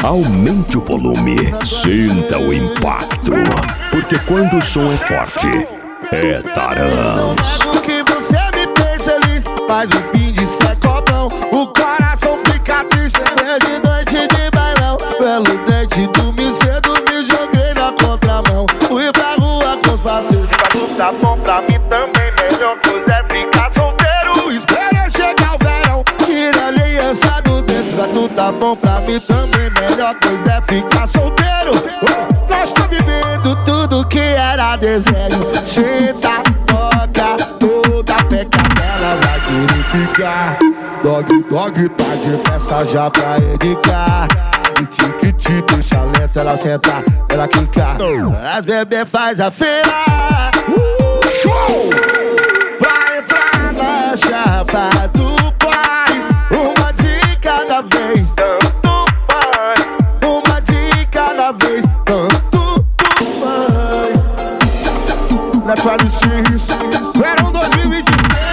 Aumente o volume, sinta o impacto, porque quando o som é forte, é Tarãs. O que você me fez feliz, faz o fim de ser copão. O coração fica triste, de noite de bailão. Pelo dente, dormi cedo, me joguei na contramão. Fui pra rua com os parceiros. Tá bom pra mim também, melhor coisa é ficar solteiro. Espera chegar o verão, tira a aliança do dente. Pra tu tá bom pra mim também, melhor coisa é ficar solteiro. Nós tá vivendo tudo que era desenho. Senta, toca, toda pecadela vai querer ficar. Dog, dog, tá de peça já pra educar. Tique, deixa lenta, ela senta, ela quica. As bebê faz a feira. Show! Vai entrar na chapa do pai. Uma de cada vez, tanto faz. Uma de cada vez, tanto faz. Na Qualities, verão 2016.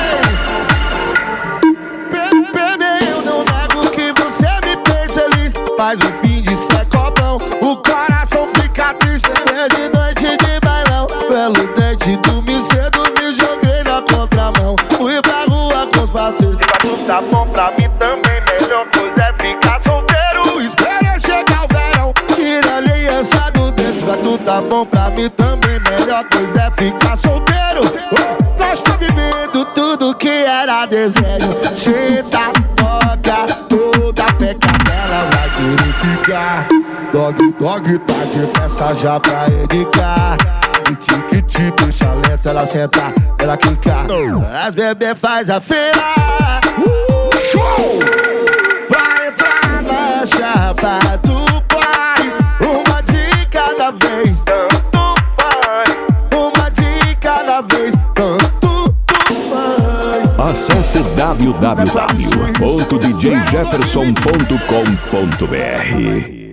Bebê, eu não nego que você me fez feliz. Faz o fim de ser copão. O coração fica triste, de noite de bailão. Pelo dente, dormi cedo, me joguei na contramão. Fui pra rua com os parceiros. Se tá bom pra mim também, melhor coisa é ficar solteiro. Espera chegar o verão, tira a aliança do dente. Se tu tá bom pra mim também, melhor coisa é ficar solteiro. Nós tá vivendo tudo que era desenho. Senta, toca, toda pecadela vai querer ficar. Dog, dog, tá de peça já pra educar. Tique, deixa lenta, ela senta, ela quica. As bebê faz a feira. Show! Vai entrar na chapa do pai. Uma de cada vez, tanto faz. Uma de cada vez, tanto faz. Acesse www.djjefferson.com.br